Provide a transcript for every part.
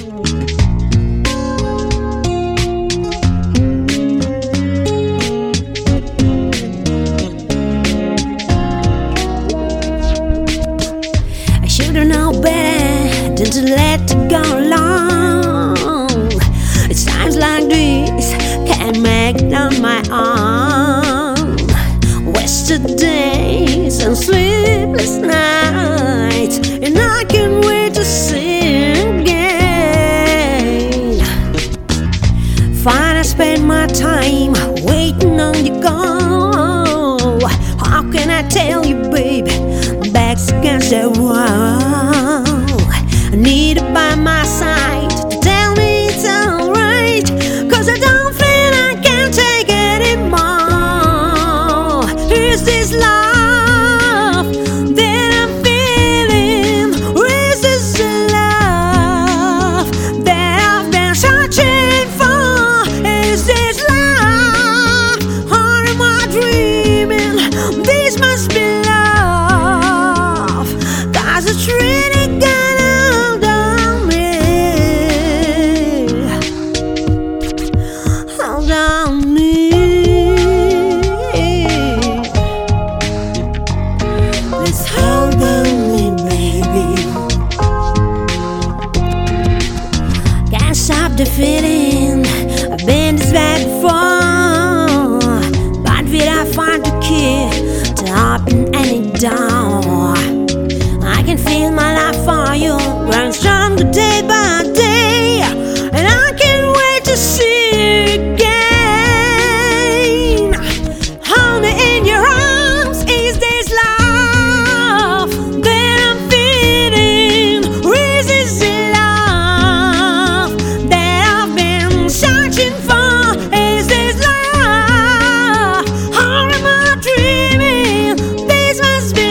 I should've known better than to let it go alone. It's times like this can't make it on my own. Wasted days and sleepless nights, and I can't wait to see it again. Fine, I spend my time waiting on you go. How can I tell you, baby? Back's against the wall. I need it by my side to tell me it's alright, 'cause I don't feel I can take it anymore. Is this love that I'm feeling? Or is this the love that I've been searching for? Is this love or am I dreaming? This must be love, 'cause it's really got hold on me. Hold on me. Let's hold on me, baby. Can't stop the feeling. I've been this bad before, but will I find the key to open any door? I can feel my love for you growing stronger day by day, and I can't wait to see you again. Hold me in your arms. Is this love that I'm feeling? Or is this the love that I've been searching for? Is this love or am I dreaming? This must be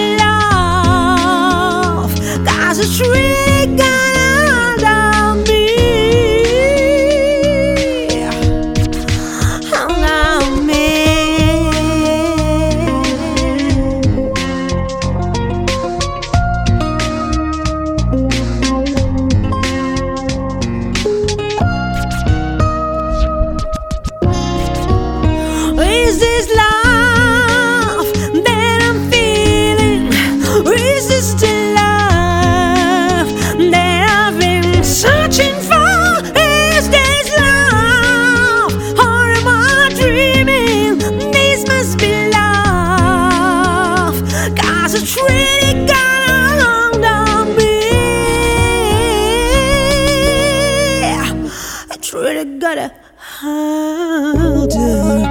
love, 'cause it's really got hold on me. Hold on me. Is this love that I'm feeling? Or is this the love that I've been searching for? Is this love or am I dreaming? This must be love, 'cause it's really got a hold on me. It's really got a hold on